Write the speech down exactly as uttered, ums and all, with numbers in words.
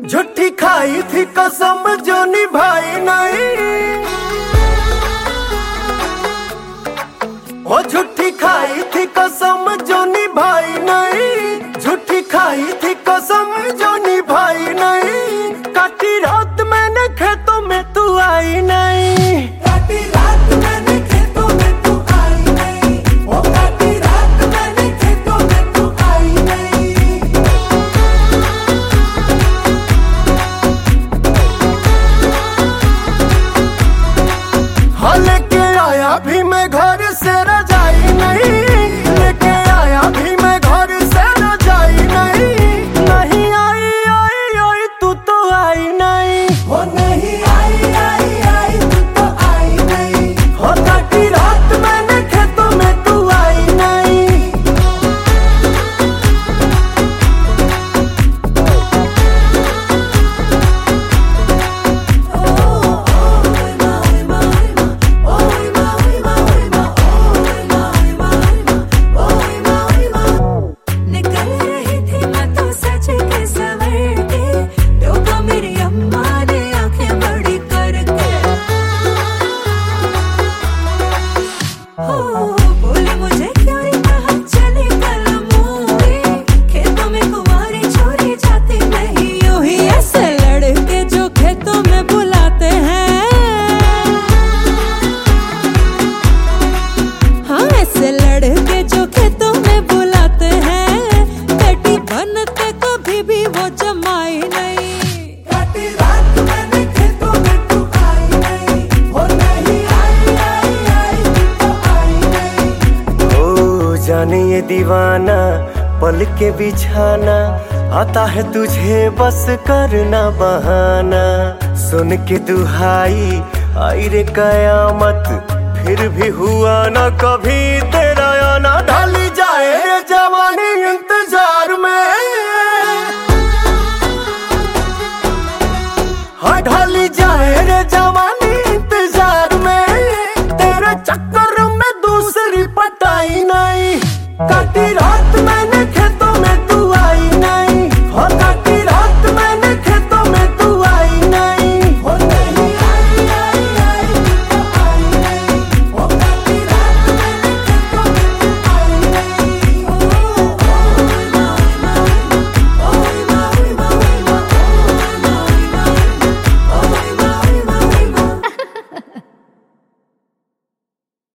झूठी खाई थी कसम जो निभाई नहीं, वो झूठी खाई थी कसम जो निभाई नहीं, झूठी खाई थी कसम जो निभाई नहीं। काटी रात मैंने खेतों में तू आई नहीं, काटी रात मैंने खेतों में तू आई नहीं, वो काटी रात मैंने खेतों में तू आई नहीं। हाँ लेके आया भी मैं घर से रजाई नहीं, लेके आया भी मैं घर से रजाई नहीं। नहीं आई आई आई तू तो आई नहीं, वो नहीं आई आई आई तू तो आई नहीं, वो काटी रात मैंने खेतों में तू आई नहीं। जाने ये दीवाना पल के बिछाना, आता है तुझे बस करना बहाना। सुन के दुहाई आई रे कयामत, फिर भी हुआ ना कभी